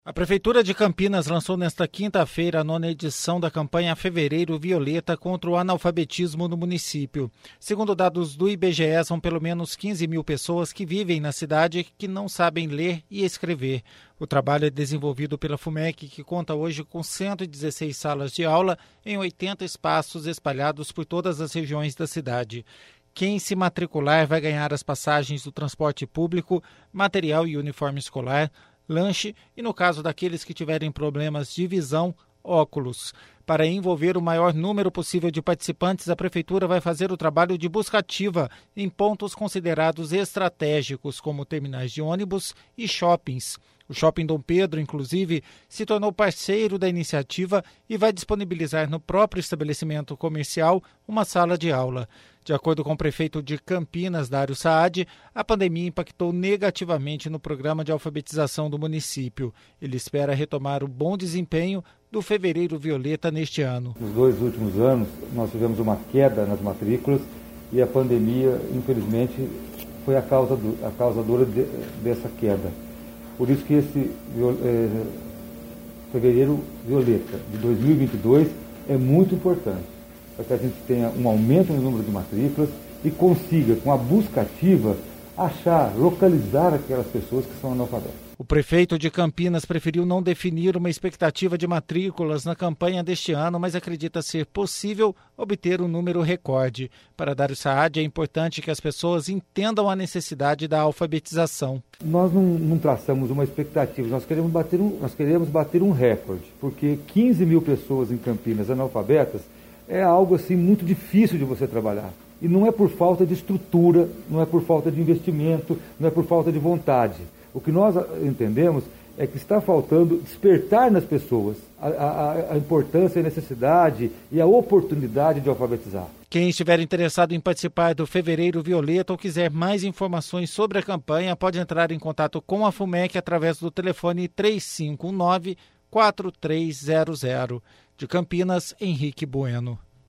A Prefeitura de Campinas lançou nesta quinta-feira a 9ª edição da campanha Fevereiro Violeta contra o analfabetismo no município. Segundo dados do IBGE, são pelo menos 15 mil pessoas que vivem na cidade que não sabem ler e escrever. O trabalho é desenvolvido pela FUMEC, que conta hoje com 116 salas de aula em 80 espaços espalhados por todas as regiões da cidade. Quem se matricular vai ganhar as passagens do transporte público, material e uniforme escolar, lanche e, no caso daqueles que tiverem problemas de visão, óculos. Para envolver o maior número possível de participantes, a Prefeitura vai fazer o trabalho de busca ativa em pontos considerados estratégicos, como terminais de ônibus e shoppings. O Shopping Dom Pedro, inclusive, se tornou parceiro da iniciativa e vai disponibilizar no próprio estabelecimento comercial uma sala de aula. De acordo com o prefeito de Campinas, Dário Saad, a pandemia impactou negativamente no programa de alfabetização do município. Ele espera retomar o bom desempenho do Fevereiro Violeta neste ano. Nos 2 últimos anos, nós tivemos uma queda nas matrículas e a pandemia, infelizmente, foi a causadora dessa queda. Por isso que esse Fevereiro Violeta de 2022 é muito importante, para que a gente tenha um aumento no número de matrículas e consiga, com a busca ativa, localizar aquelas pessoas que são analfabetas. O prefeito de Campinas preferiu não definir uma expectativa de matrículas na campanha deste ano, mas acredita ser possível obter um número recorde. Para Dário Saad, é importante que as pessoas entendam a necessidade da alfabetização. Nós não traçamos uma expectativa, nós queremos bater um recorde, porque 15 mil pessoas em Campinas analfabetas é algo assim muito difícil de você trabalhar. E não é por falta de estrutura, não é por falta de investimento, não é por falta de vontade. O que nós entendemos é que está faltando despertar nas pessoas a importância, a necessidade e a oportunidade de alfabetizar. Quem estiver interessado em participar do Fevereiro Violeta ou quiser mais informações sobre a campanha, pode entrar em contato com a FUMEC através do telefone 3519-4300. De Campinas, Henrique Bueno.